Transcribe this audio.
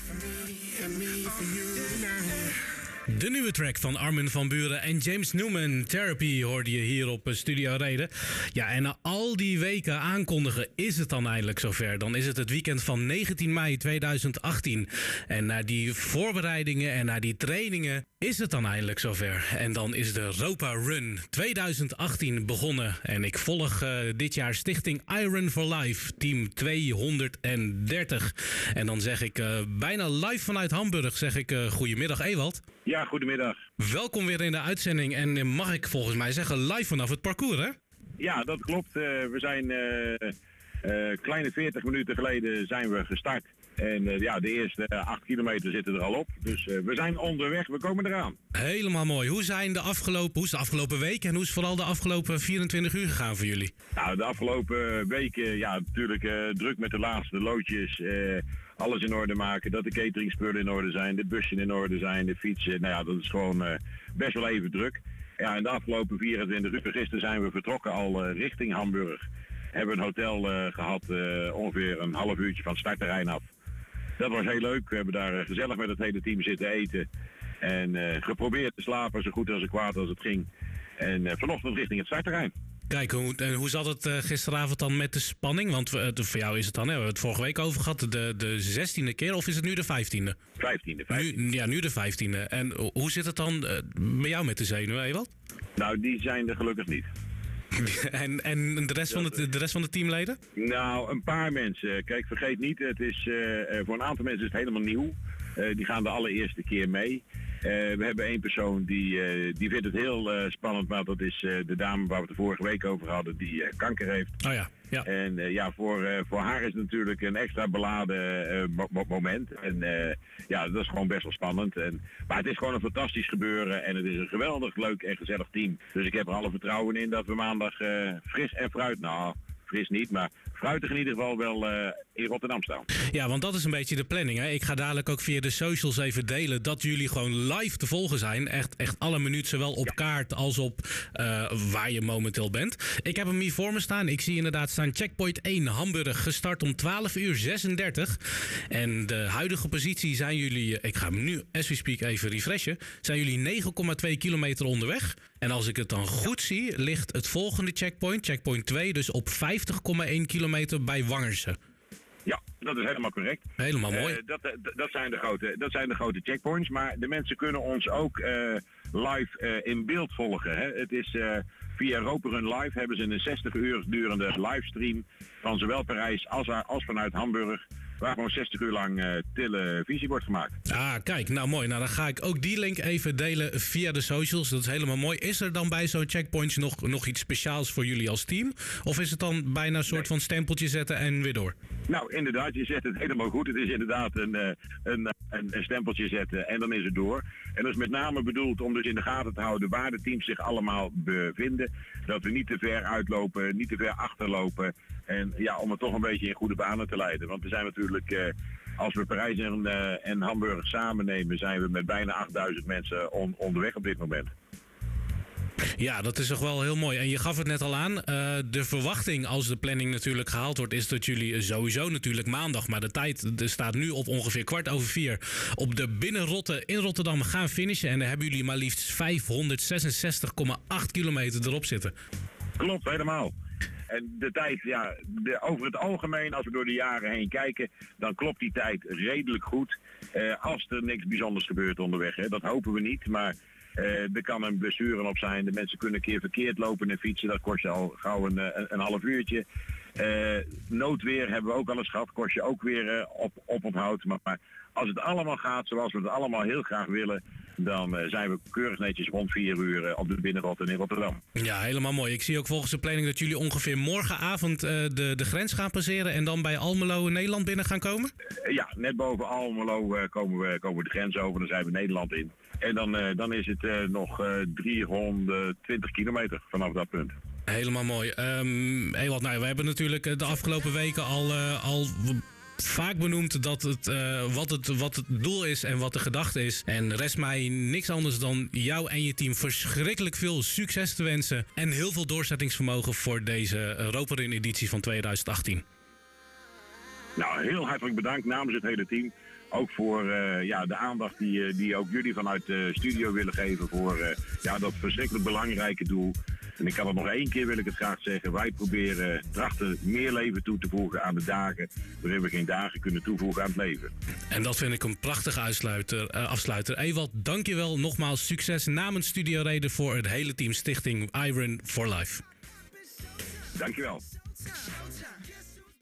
De nieuwe track van Armin van Buuren en James Newman, Therapy, hoorde je hier op Studio Reden. Ja, en na al die weken aankondigen is het dan eindelijk zover. Dan is het weekend van 19 mei 2018. En na die voorbereidingen en na die trainingen is het dan eindelijk zover. En dan is de Europa Run 2018 begonnen. En ik volg dit jaar stichting Iron for Life, team 230. En dan zeg ik bijna live vanuit Hamburg, zeg ik goedemiddag Ewald. Ja, goedemiddag. Welkom weer in de uitzending en mag ik volgens mij zeggen live vanaf het parcours, hè? Ja, dat klopt. We zijn kleine 40 minuten geleden zijn we gestart. En de eerste 8 kilometer zitten er al op. Dus we zijn onderweg, we komen eraan. Helemaal mooi. Hoe is de afgelopen week en hoe is vooral de afgelopen 24 uur gegaan voor jullie? Nou, de afgelopen weken, natuurlijk druk met de laatste loodjes. Alles in orde maken, dat de cateringspullen in orde zijn, de bussen in orde zijn, de fietsen. Nou ja, dat is gewoon best wel even druk. Ja, in de afgelopen 24 uur, gisteren zijn we vertrokken al richting Hamburg. Hebben een hotel gehad, ongeveer een half uurtje van het startterrein af. Dat was heel leuk. We hebben daar gezellig met het hele team zitten eten. En geprobeerd te slapen, zo goed als het kwaad als het ging. En vanochtend richting het startterrein. Kijk, hoe zat het gisteravond dan met de spanning? Want voor jou is het dan, we hebben het vorige week over gehad, de 16e keer of is het nu de 15e? 15e. Nu de 15e. En hoe zit het dan bij jou met de zenuwen, Ewald? Nou, die zijn er gelukkig niet. En de rest van de teamleden? Nou, een paar mensen. Kijk, vergeet niet, het is voor een aantal mensen is het helemaal nieuw. Die gaan de allereerste keer mee. We hebben één persoon die vindt het heel spannend, maar dat is de dame waar we het de vorige week over hadden, die kanker heeft. Oh ja. Ja. En voor haar is het natuurlijk een extra beladen moment. En dat is gewoon best wel spannend. Maar het is gewoon een fantastisch gebeuren en het is een geweldig leuk en gezellig team. Dus ik heb er alle vertrouwen in dat we maandag fris en fruit, nou fris niet, maar fruitig in ieder geval wel in Rotterdam staan. Ja, want dat is een beetje de planning. Hè? Ik ga dadelijk ook via de socials even delen dat jullie gewoon live te volgen zijn. Echt alle minuten, zowel op kaart als op waar je momenteel bent. Ik heb hem hier voor me staan. Ik zie inderdaad staan checkpoint 1 Hamburg, gestart om 12:36. En de huidige positie zijn jullie, ik ga hem nu as we speak even refreshen, zijn jullie 9,2 kilometer onderweg. En als ik het dan goed zie, ligt het volgende checkpoint 2, dus op 50,1 kilometer bij Wangerse. Ja, dat is helemaal correct. Helemaal mooi. Dat zijn de grote checkpoints, maar de mensen kunnen ons ook live in beeld volgen. Hè. Het is via Europa Run Live hebben ze een 60 uur durende livestream van zowel Parijs als vanuit Hamburg, waar gewoon 60 uur lang televisie wordt gemaakt. Ah, kijk, nou mooi. Nou, dan ga ik ook die link even delen via de socials. Dat is helemaal mooi. Is er dan bij zo'n checkpoint nog iets speciaals voor jullie als team? Of is het dan bijna een soort van stempeltje zetten en weer door? Nou, inderdaad, je zet het helemaal goed. Het is inderdaad een stempeltje zetten en dan is het door. En dat is met name bedoeld om dus in de gaten te houden waar de teams zich allemaal bevinden. Dat we niet te ver uitlopen, niet te ver achterlopen. En ja, om het toch een beetje in goede banen te leiden. Want we zijn natuurlijk, als we Parijs en Hamburg samen nemen, zijn we met bijna 8000 mensen onderweg op dit moment. Ja, dat is toch wel heel mooi. En je gaf het net al aan. De verwachting als de planning natuurlijk gehaald wordt, is dat jullie sowieso natuurlijk maandag, maar de tijd staat nu op ongeveer 4:15 op de Binnenrotte in Rotterdam gaan finishen. En daar hebben jullie maar liefst 566,8 kilometer erop zitten. Klopt, helemaal. En de tijd, over het algemeen, als we door de jaren heen kijken, dan klopt die tijd redelijk goed. Als er niks bijzonders gebeurt onderweg, hè. Dat hopen we niet, maar er kan een blessure op zijn. De mensen kunnen een keer verkeerd lopen en fietsen, dat kost je al gauw een half uurtje. Noodweer hebben we ook al eens gehad, kost je ook weer op onthoud. Maar als het allemaal gaat zoals we het allemaal heel graag willen, dan zijn we keurig netjes rond 4 uur op de Binnenrotte in Rotterdam. Ja, helemaal mooi. Ik zie ook volgens de planning dat jullie ongeveer morgenavond de grens gaan passeren en dan bij Almelo in Nederland binnen gaan komen? Ja, net boven Almelo komen we de grens over, dan zijn we Nederland in. En dan is het nog 320 kilometer vanaf dat punt. Helemaal mooi. Ewald, we hebben natuurlijk de afgelopen weken al vaak benoemd dat wat het doel is en wat de gedachte is. En rest mij niks anders dan jou en je team verschrikkelijk veel succes te wensen. En heel veel doorzettingsvermogen voor deze Europa Run editie van 2018. Nou, heel hartelijk bedankt namens het hele team. Ook voor de aandacht die ook jullie vanuit de studio willen geven voor dat verschrikkelijk belangrijke doel. En ik kan het nog 1 keer, wil ik het graag zeggen. Wij proberen trachten meer leven toe te voegen aan de dagen waarin we geen dagen kunnen toevoegen aan het leven. En dat vind ik een prachtige afsluiter. Ewald, dankjewel. Nogmaals succes namens Studio Reden voor het hele team Stichting Iron for Life. Dankjewel.